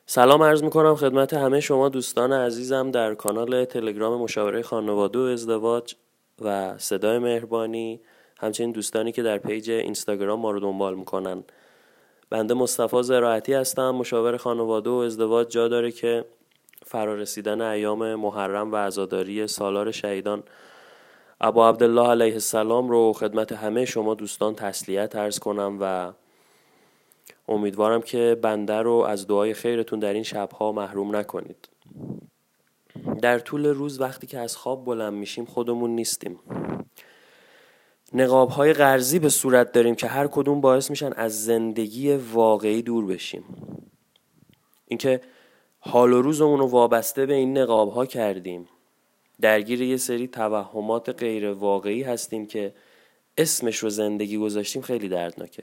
سلام عرض میکنم خدمت همه شما دوستان عزیزم در کانال تلگرام مشاوره خانواده و ازدواج و صدای مهربانی، همچنین دوستانی که در پیج اینستاگرام ما رو دنبال میکنن. بنده مصطفی زراعتی هستم، مشاور خانواده و ازدواج. جا داره که فرارسیدن ایام محرم و عزاداری سالار شهیدان ابا عبدالله علیه السلام رو خدمت همه شما دوستان تسلیت عرض کنم و امیدوارم که بنده رو از دعای خیرتون در این شبها محروم نکنید. در طول روز وقتی که از خواب بلند میشیم خودمون نیستیم. نقاب‌های قرضی به صورت داریم که هر کدوم باعث میشن از زندگی واقعی دور بشیم. اینکه حال و روزمون رو وابسته به این نقاب‌ها کردیم. درگیر یه سری توهمات غیر واقعی هستیم که اسمش رو زندگی گذاشتیم. خیلی دردناکه.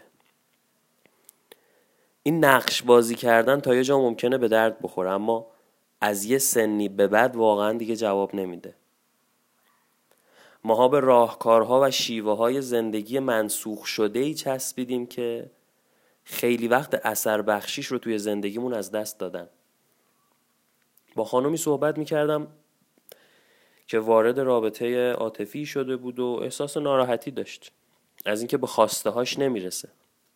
این نقش بازی کردن تا یه جا ممکنه به درد بخوره، اما از یه سنی به بعد واقعا دیگه جواب نمیده. ماها به راهکارها و شیوه های زندگی منسوخ شده‌ای چسبیدیم که خیلی وقت اثر بخشیش رو توی زندگیمون از دست دادن. با خانومی صحبت میکردم که وارد رابطه عاطفی شده بود و احساس ناراحتی داشت از اینکه به خواسته هاش نمیرسه.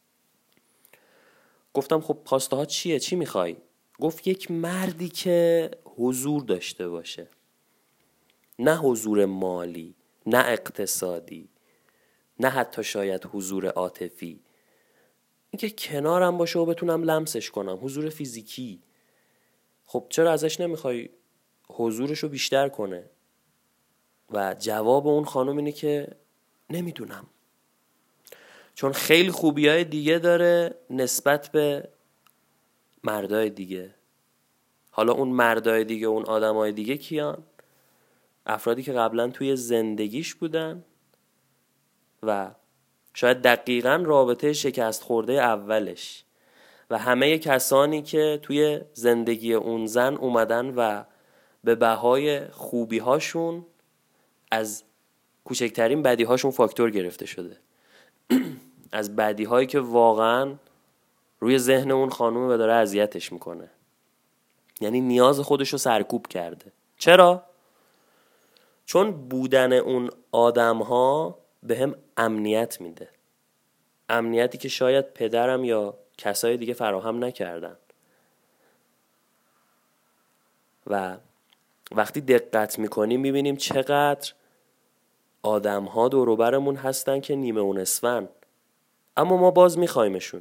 گفتم خب خواسته ها چیه؟ چی میخوای؟ گفت یک مردی که حضور داشته باشه، نه حضور مالی، نه اقتصادی، نه حتی شاید حضور عاطفی، اینکه کنارم باشه و بتونم لمسش کنم، حضور فیزیکی. خب چرا ازش نمیخوای حضورشو بیشتر کنه؟ و جواب اون خانم اینه که نمیدونم، چون خیلی خوبیای دیگه داره نسبت به مردای دیگه. حالا اون مردای دیگه، اون آدمای دیگه کیان؟ افرادی که قبلا توی زندگیش بودن و شاید دقیقاً رابطه شکست خورده اولش و همه کسانی که توی زندگی اون زن اومدن و به بهای خوبی هاشون از کوچکترین بدی هاشون فاکتور گرفته شده. از بدی هایی که واقعاً روی ذهن اون خانومه و داره اذیتش میکنه. یعنی نیاز خودش رو سرکوب کرده. چرا؟ چون بودن اون آدم ها به هم امنیت میده. امنیتی که شاید پدرم یا کسای دیگه فراهم نکردن. و وقتی دقت میکنیم میبینیم چقدر آدم ها دور و برمون هستن که نیمه و نصفن، اما ما باز میخوایمشون.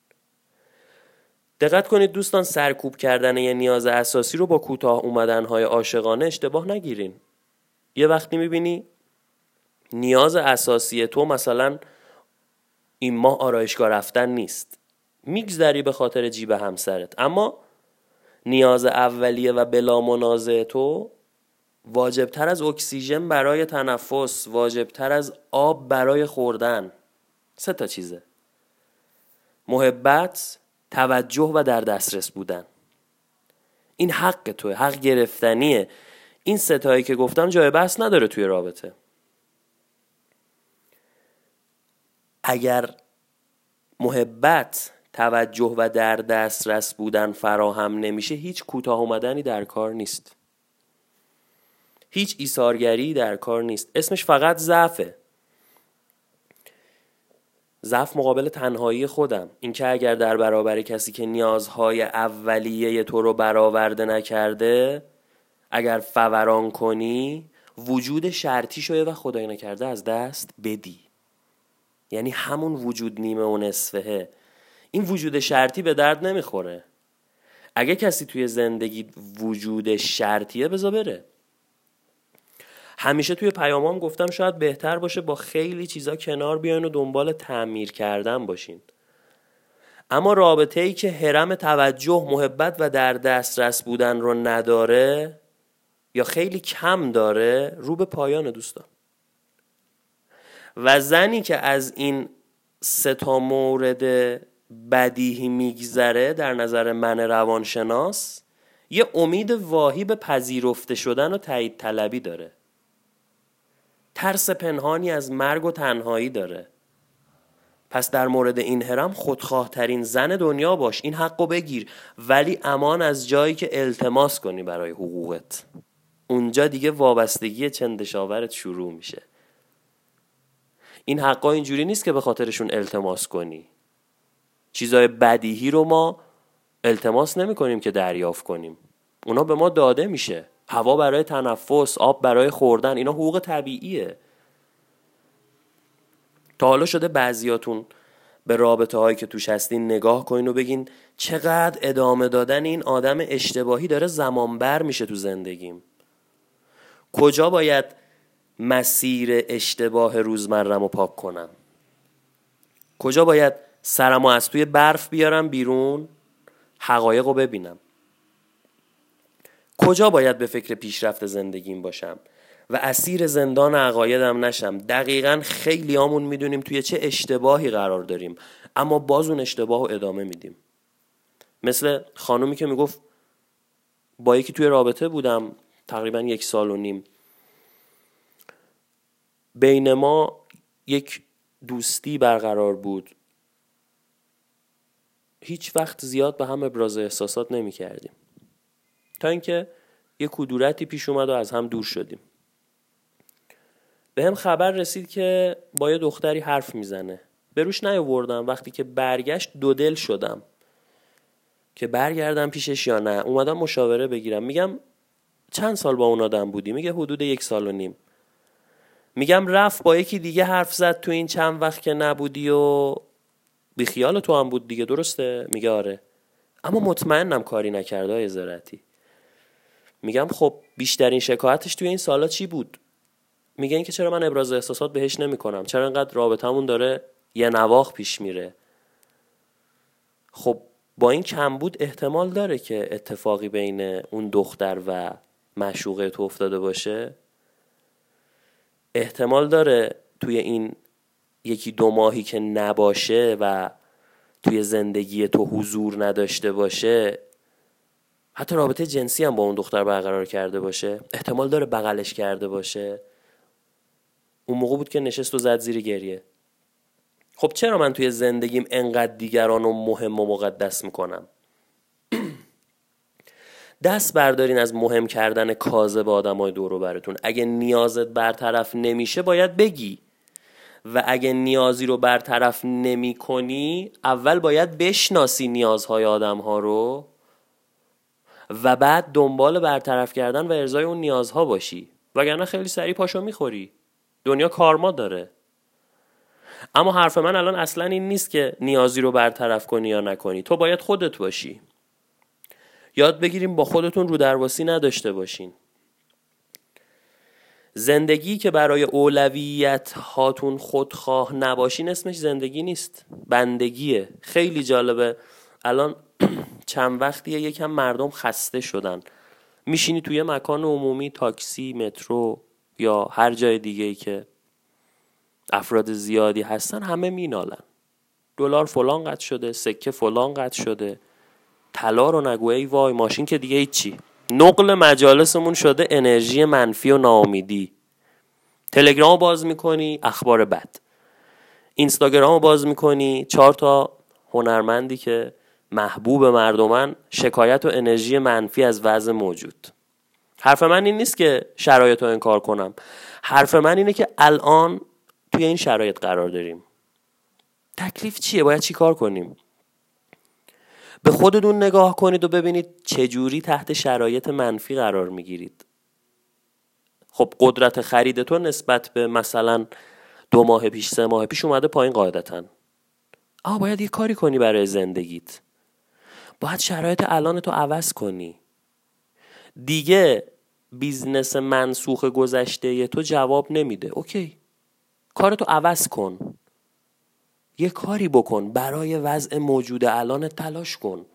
دقت کنید دوستان، سرکوب کردن یه نیاز اساسی رو با کوتاه اومدن‌های عاشقانه اشتباه نگیرین. یه وقتی میبینی نیاز اساسی تو مثلا این ماه آرایشگاه رفتن نیست، میگذری به خاطر جیب همسرت، اما نیاز اولیه و بلا منازع تو واجبتر از اکسیژن برای تنفس، واجبتر از آب برای خوردن. 3 چیزه: محبت، توجه و در دسترس بودن. این حق توه، حق گرفتنیه. این 3 که گفتم جای بحث نداره توی رابطه. اگر محبت، توجه و در دسترس بودن فراهم نمیشه، هیچ کوتاه اومدنی در کار نیست، هیچ ایثارگری در کار نیست. اسمش فقط ضعفه. ضعف مقابل تنهایی خودم. اینکه اگر در برابر کسی که نیازهای اولیه تو رو برآورده نکرده اگر فوران کنی، وجود شرطی شده و خدای نکرده از دست بدی. یعنی همون وجود نیمه و نصفه. این وجود شرطی به درد نمیخوره. اگه کسی توی زندگی وجود شرطیه بذار بره. همیشه توی پیامام گفتم شاید بهتر باشه با خیلی چیزا کنار بیاین و دنبال تعمیر کردن باشین. اما رابطه‌ای که هرم توجه، محبت و در دسترس بودن رو نداره یا خیلی کم داره، رو به پایان دوستان. و زنی که از این 3 مورد بدیهی میگذره در نظر من روانشناس، یه امید واهی به پذیرفته شدن و تایید طلبی داره. ترس پنهانی از مرگ و تنهایی داره. پس در مورد این هرم خودخواه ترین زن دنیا باش، این حقو بگیر، ولی امان از جایی که التماس کنی برای حقوقت. اونجا دیگه وابستگی چندشاورت شروع میشه. این حقا اینجوری نیست که به خاطرشون التماس کنی. چیزای بدیهی رو ما التماس نمی کنیم که دریافت کنیم، اونا به ما داده میشه. هوا برای تنفس، آب برای خوردن، اینا حقوق طبیعیه. تا حالا شده بعضیاتون به رابطه هایی که توش هستین نگاه کنین و بگین چقدر ادامه دادن این آدم اشتباهی داره زمان بر میشه تو زندگیم؟ کجا باید مسیر اشتباه روزمره‌مو پاک کنم؟ کجا باید سرمو از توی برف بیارم بیرون، حقایقو ببینم؟ کجا باید به فکر پیشرفت زندگیم باشم و اسیر زندان عقایدم نشم؟ دقیقاً خیلی همون میدونیم توی چه اشتباهی قرار داریم، اما باز اون اشتباه رو ادامه میدیم. مثل خانومی که میگفت با یکی توی رابطه بودم تقریباً 1.5 سال، بین ما یک دوستی برقرار بود، هیچ وقت زیاد به هم ابراز احساسات نمی کردیم تا اینکه یک کدورتی پیش اومد و از هم دور شدیم. به هم خبر رسید که با یه دختری حرف میزنه. به روش نیاوردم. وقتی که برگشت دو دل شدم که برگردم پیشش یا نه. اومدم مشاوره بگیرم. میگم چند سال با اون آدم بودی؟ میگه حدود 1.5 سال. میگم رفت با یکی دیگه حرف زد تو این چند وقت که نبودی و بیخیال تو هم بود دیگه، درسته؟ میگه آره. اما مطمئنم کاری نکرده های زرعتی. میگم خب بیشترین شکایتش توی این سالا چی بود؟ میگه این که چرا من ابراز احساسات بهش نمی کنم، چرا انقدر رابطمون داره یه نواخ پیش میره. خب با این کمبود احتمال داره که اتفاقی بین اون دختر و معشوقه تو افتاده باشه. احتمال داره توی این 1-2 ماهی که نباشه و توی زندگی تو حضور نداشته باشه، حتی رابطه جنسی هم با اون دختر برقرار کرده باشه. احتمال داره بغلش کرده باشه. اون موقع بود که نشست و زد زیر گریه. خب چرا من توی زندگیم انقدر دیگران رو مهم و مقدس میکنم؟ دست بردارین از مهم کردن کاذب آدمای دور و براتون. اگه نیازت برطرف نمیشه باید بگی، و اگه نیازی رو برطرف نمی کنی اول باید بشناسی نیازهای آدمها رو و بعد دنبال برطرف کردن و ارضای اون نیازها باشی، وگرنه خیلی سریع پاشو میخوری. دنیا کارما داره. اما حرف من الان اصلا این نیست که نیازی رو برطرف کنی یا نکنی. تو باید خودت باشی. یاد بگیریم با خودتون رو درواسی نداشته باشین. زندگی که برای اولویت هاتون خودخواه نباشین اسمش زندگی نیست، بندگیه. خیلی جالبه. الان چند وقتیه یکم مردم خسته شدن. میشینی توی مکان عمومی، تاکسی، مترو یا هر جای دیگه‌ای که افراد زیادی هستن، همه مینالن. دلار فلان قد شده، سکه فلان قد شده، طلا رو نگو ای وای، ماشین که دیگه هیچی. نقل مجالسمون شده انرژی منفی و ناامیدی. تلگرام باز میکنی اخبار بد، اینستاگرام باز میکنی 4 تا هنرمندی که محبوب مردمن شکایت و انرژی منفی از وضع موجود. حرف من این نیست که شرایط رو انکار کنم. حرف من اینه که الان توی این شرایط قرار داریم. تکلیف چیه؟ باید چی کار کنیم؟ به خودتون نگاه کنید و ببینید چجوری تحت شرایط منفی قرار میگیرید. خب قدرت خریدتون نسبت به مثلا 2 ماه پیش 3 ماه پیش اومده پایین قاعدتاً. باید یه کاری کنی برای زندگیت. باید شرایط الانتو عوض کنی. دیگه بیزنس منسوخ گذشته تو جواب نمیده. اوکی، کارتو عوض کن. یه کاری بکن برای وضع موجود الان، تلاش کن.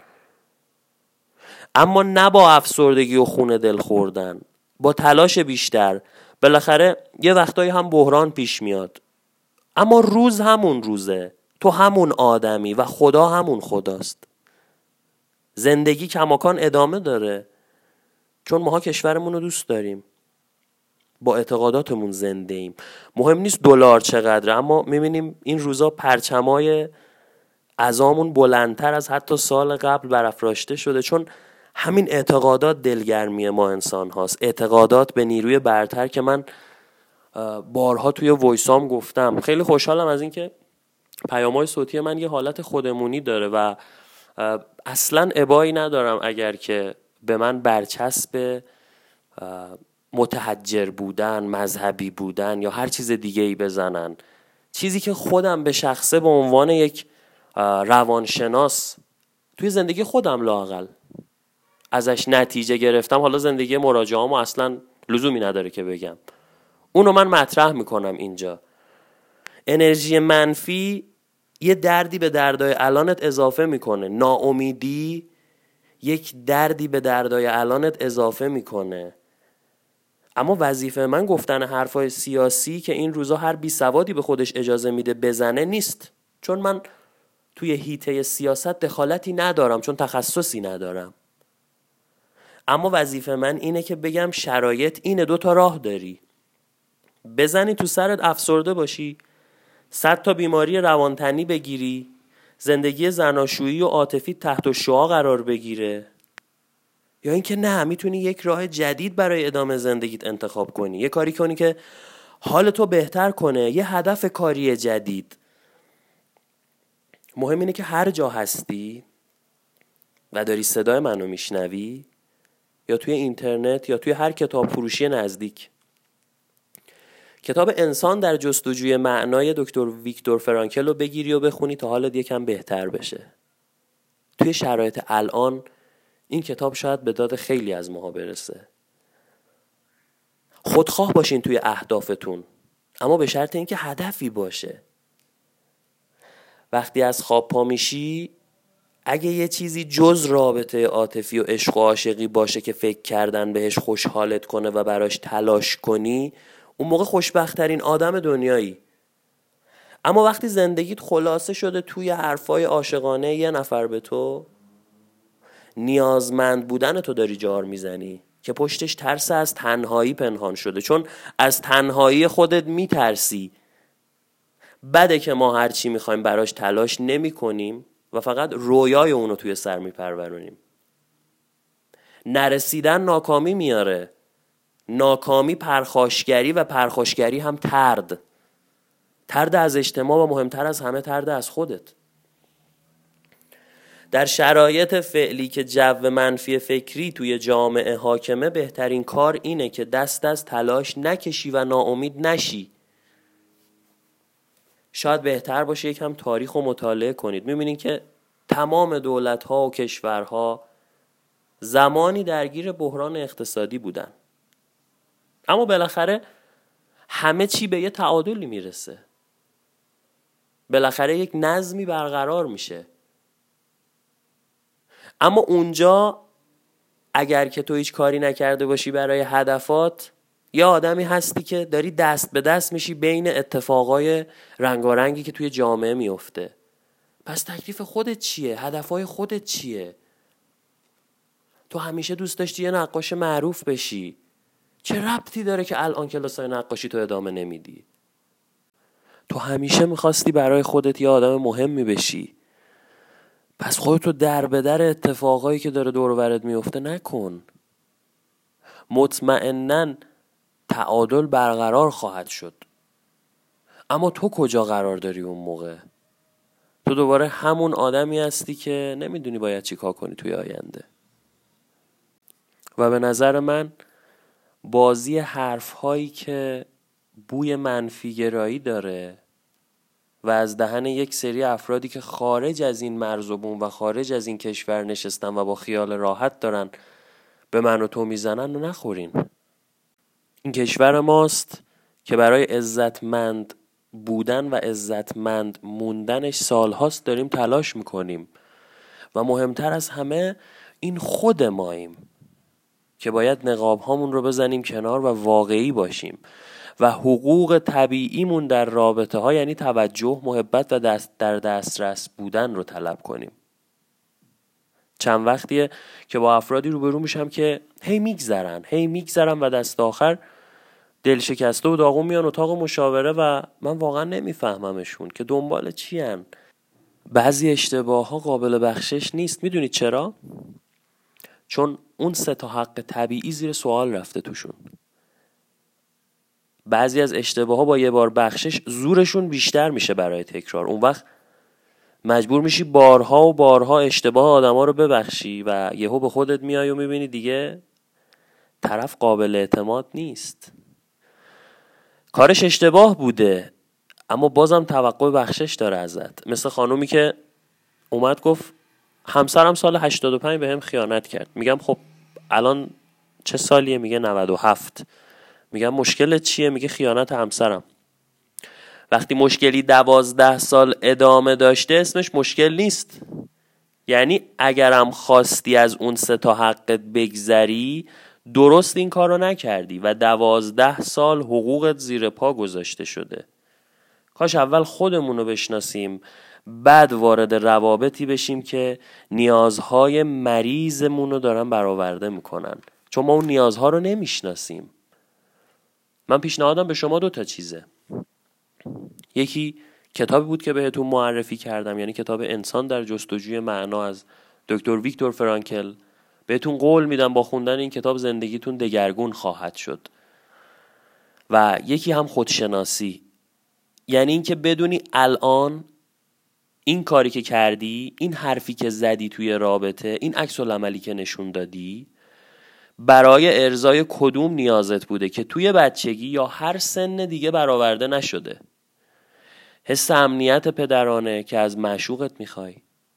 اما نه با افسردگی و خون دل خوردن، با تلاش بیشتر. بالاخره یه وقتایی هم بحران پیش میاد، اما روز همون روزه، تو همون آدمی و خدا همون خداست. زندگی کماکان ادامه داره، چون ماها کشورمون رو دوست داریم. با اعتقاداتمون زنده ایم. مهم نیست دلار چقدره، اما میبینیم این روزا پرچمای عزامون بلندتر از حتی سال قبل برافراشته شده، چون همین اعتقادات دلگرمی ما انسان هاست. اعتقادات به نیروی برتر که من بارها توی وایسام گفتم. خیلی خوشحالم از اینکه پیام‌های صوتی من یه حالت خودمونی داره و اصلاً ابایی ندارم اگر که به من برچسب متحجر بودن، مذهبی بودن یا هر چیز دیگه ای بزنن. چیزی که خودم به شخصه به عنوان یک روانشناس توی زندگی خودم لااقل ازش نتیجه گرفتم، حالا زندگی مراجعه‌امو اصلا لزومی نداره که بگم، اونو من مطرح میکنم اینجا. انرژی منفی یه دردی به دردای الانت اضافه میکنه. ناامیدی یک دردی به دردای الانت اضافه میکنه. اما وظیفه من گفتن حرفای سیاسی که این روزا هر بیسوادی به خودش اجازه میده بزنه نیست، چون من توی حیطه سیاست دخالتی ندارم، چون تخصصی ندارم. اما وظیفه من اینه که بگم شرایط اینه، 2 تا راه داری. بزنی تو سرت افسرده باشی، 100 تا بیماری روانتنی بگیری، زندگی زناشویی و عاطفی تحت الشعاع قرار بگیره، یا اینکه نه، میتونی یک راه جدید برای ادامه زندگیت انتخاب کنی، یه کاری کنی که حالتو بهتر کنه، یه هدف کاری جدید. مهم اینه که هر جا هستی و داری صدای منو میشنوی، یا توی اینترنت یا توی هر کتاب فروشی نزدیک، کتاب انسان در جستجوی معنای دکتر ویکتور فرانکل رو بگیری و بخونی تا حالت یکم بهتر بشه. توی شرایط الان این کتاب شاید به داد خیلی از ماها برسه. خودخواه باشین توی اهدافتون، اما به شرط اینکه هدفی باشه. وقتی از خواب پا میشی، اگه یه چیزی جز رابطه عاطفی و عشق و عاشقی باشه که فکر کردن بهش خوشحالت کنه و براش تلاش کنی، اون موقع خوشبخت‌ترین آدم دنیایی. اما وقتی زندگیت خلاصه شده توی حرفای عاشقانه یه نفر به تو، نیازمند بودن تو داری جار میزنی که پشتش ترس از تنهایی پنهان شده، چون از تنهایی خودت میترسی. بده که ما هرچی میخوایم براش تلاش نمی کنیم و فقط رویای اونو توی سر میپرورونیم. نرسیدن ناکامی میاره، ناکامی پرخاشگری و پرخاشگری هم ترد از اجتماع و مهمتر از همه ترد از خودت. در شرایط فعلی که جو منفی فکری توی جامعه حاکمه، بهترین کار اینه که دست از تلاش نکشی و ناامید نشی. شاید بهتر باشه یکم تاریخ رو مطالعه کنید. می‌بینید که تمام دولت‌ها و کشورها زمانی درگیر بحران اقتصادی بودن، اما بالاخره همه چی به یه تعادلی میرسه. بالاخره یک نظمی برقرار میشه. اما اونجا اگر که تو هیچ کاری نکرده باشی برای هدفات، یا آدمی هستی که داری دست به دست میشی بین اتفاقای رنگارنگی که توی جامعه میفته. پس تکلیف خودت چیه؟ هدفهای خودت چیه؟ تو همیشه دوست داشتی یه نقاش معروف بشی، چه ربطی داره که الان کلاسای نقاشی تو ادامه نمیدی؟ تو همیشه میخواستی برای خودت یه آدم مهمی بشی، پس خودتو در به در اتفاقایی که داره دور و برت میفته نکن. مطمئناً تعادل برقرار خواهد شد، اما تو کجا قرار داری اون موقع؟ تو دوباره همون آدمی هستی که نمیدونی باید چی کار کنی توی آینده. و به نظر من بازی حرف هایی که بوی منفی گرایی داره و از دهن یک سری افرادی که خارج از این مرز و بوم و خارج از این کشور نشستن و با خیال راحت دارن به من و تو میزنن و نخورین. این کشور ماست که برای عزتمند بودن و عزتمند موندنش سالهاست داریم تلاش میکنیم و مهمتر از همه این خود ماییم که باید نقاب هامون رو بزنیم کنار و واقعی باشیم و حقوق طبیعیمون در رابطه ها، یعنی توجه، محبت و در دسترس بودن رو طلب کنیم. چند وقتیه که با افرادی روبرو میشم که هی میگذرن و دست آخر دل شکسته و داغون میان اتاق مشاوره و من واقعا نمیفهممشون که دنبال چی هن. بعضی اشتباه ها قابل بخشش نیست. میدونید چرا؟ چون اون 3 حق طبیعی زیر سوال رفته توشون. بعضی از اشتباه ها با یه بار بخشش زورشون بیشتر میشه برای تکرار. اون وقت مجبور میشی بارها و بارها اشتباه آدم ها رو ببخشی و یهو به خودت میای و میبینی دیگه طرف قابل اعتماد نیست. کارش اشتباه بوده اما بازم توقع بخشش داره ازت. مثل خانومی که اومد گفت همسرم سال 85 بهم خیانت کرد. میگم خب الان چه سالیه؟ میگه 97. میگم مشکلت چیه؟ میگه خیانت همسرم. وقتی مشکلی 12 سال ادامه داشته اسمش مشکل نیست. یعنی اگرم خواستی از اون 3 حقت بگذری درست این کار رو نکردی و 12 سال حقوقت زیر پا گذاشته شده. کاش اول خودمون رو بشناسیم بعد وارد روابطی بشیم که نیازهای مریضمون رو دارن برآورده میکنن، چون ما اون نیازها رو نمیشناسیم. من پیشنهادم به شما 2 چیزه. یکی کتابی بود که بهتون معرفی کردم، یعنی کتاب انسان در جستجوی معنا از دکتر ویکتور فرانکل. بهتون قول میدم با خوندن این کتاب زندگیتون دگرگون خواهد شد. و یکی هم خودشناسی، یعنی این که بدونی الان این کاری که کردی، این حرفی که زدی توی رابطه، این عکس العملی که نشون دادی برای ارضای کدوم نیازت بوده که توی بچگی یا هر سن دیگه برآورده نشده. حس امنیت پدرانه که از معشوقت میخوای،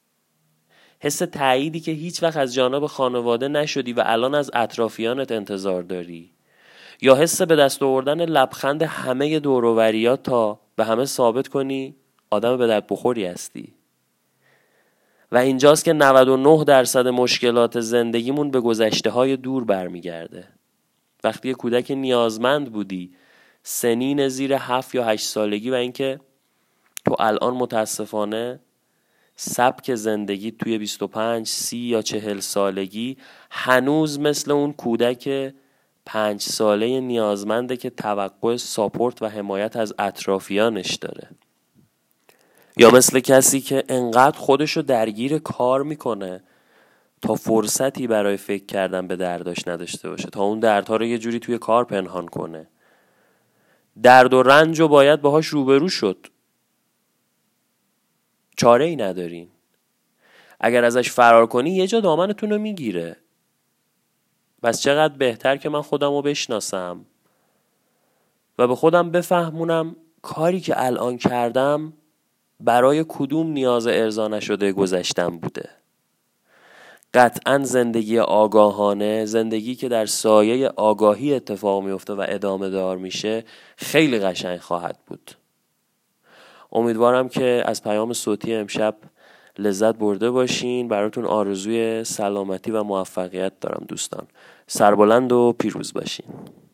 حس تأییدی که هیچ وقت از جانب خانواده نشدی و الان از اطرافیانت انتظار داری، یا حس به دست آوردن لبخند همه دور و بریات تا به همه ثابت کنی آدم به درد بخوری هستی. و اینجاست که 99% مشکلات زندگیمون به گذشته های دور برمیگرده. وقتی کودک نیازمند بودی، سنین زیر 7 یا 8 سالگی، و اینکه تو الان متاسفانه سبک زندگی توی 25 30 یا 40 سالگی هنوز مثل اون کودک 5 ساله نیازمنده که توقع ساپورت و حمایت از اطرافیانش داره. یا مثل کسی که انقدر خودشو درگیر کار میکنه تا فرصتی برای فکر کردن به درداش نداشته باشه، تا اون دردها رو یه جوری توی کار پنهان کنه. درد و رنج رو باید باهاش روبرو شد، چاره ای ندارین. اگر ازش فرار کنی یه جا دامنتون رو میگیره. بس چقدر بهتر که من خودم رو بشناسم و به خودم بفهمونم کاری که الان کردم برای کدوم نیاز ارضا نشده گذشتم بوده. قطعاً زندگی آگاهانه، زندگی که در سایه آگاهی اتفاق میفته و ادامه دار میشه، خیلی قشنگ خواهد بود. امیدوارم که از پیام صوتی امشب لذت برده باشین. براتون آرزوی سلامتی و موفقیت دارم دوستان. سربلند و پیروز باشین.